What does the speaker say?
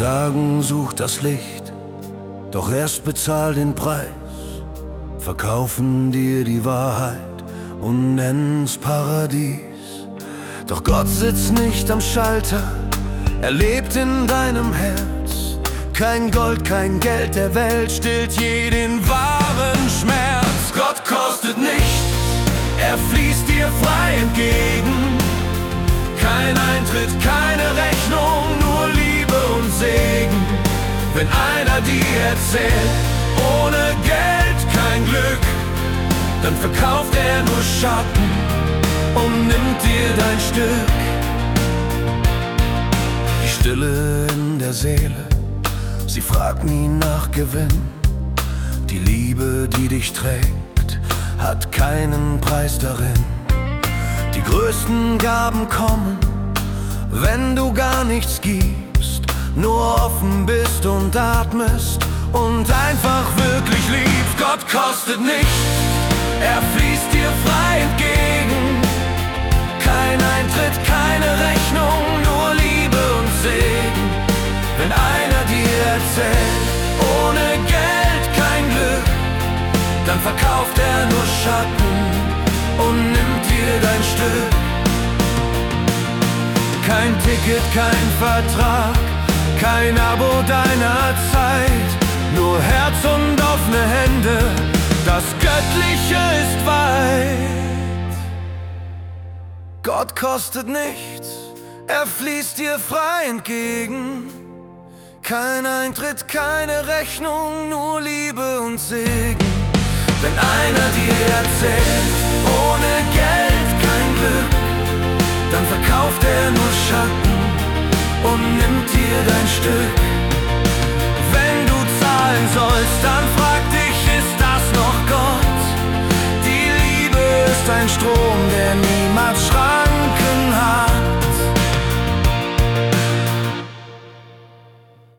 sagen, such das Licht, doch erst bezahl den Preis. Verkaufen dir die Wahrheit und nennen's Paradies. Doch Gott sitzt nicht am Schalter, er lebt in deinem Herz. Kein Gold, kein Geld der Welt stillt jeden wahren Schmerz. Gott kostet nichts, er fließt dir frei entgegen. Kein Eintritt, keine Rechnung, nur Liebe und Segen. Wenn einer dir erzählt, ohne Geld kein Glück, dann verkauft er nur Schatten und nimmt dir dein Stück. Die Stille in der Seele, sie fragt nie nach Gewinn. Die Liebe, die dich trägt, hat keinen Preis darin. Die größten Gaben kommen, wenn du gar nichts gibst, nur offen bist und atmest und einfach wirklich liebst. Gott kostet nichts, er fließt dir frei entgegen. Kein Eintritt, keine Rechnung, nur Liebe und Segen. Wenn einer dir erzählt, ohne Geld kein Glück, dann verkauft er nur Schatten und nimmt dir dein Stück. Kein Ticket, kein Vertrag, kein Abo deiner Zeit, nur Herz und offene Hände, das Göttliche ist weit. Gott kostet nichts, er fließt dir frei entgegen. Kein Eintritt, keine Rechnung, nur Liebe und Segen. Wenn einer dir erzählt, ohne Geld kein Glück, dann verkauft er nur Schatten und nimmt dir dein Stück. Wenn du zahlen sollst, dann frag dich, ist das noch Gott? Die Liebe ist ein Strom, der